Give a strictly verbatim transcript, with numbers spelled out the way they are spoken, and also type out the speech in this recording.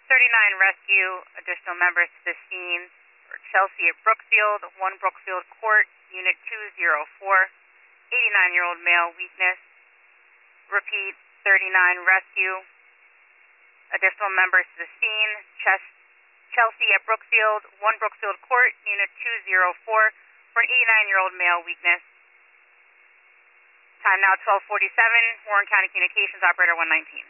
thirty-nine rescue, additional members to the scene for Chelsea at Brookfield, one Brookfield Court, Unit two oh four, eighty-nine-year-old male, weakness. Repeat, thirty-nine rescue, additional members to the scene, Ches- Chelsea at Brookfield, one Brookfield Court, Unit two oh four, for an eighty-nine-year-old male, weakness. Time now twelve forty-seven, Warren County Communications, Operator one nineteen.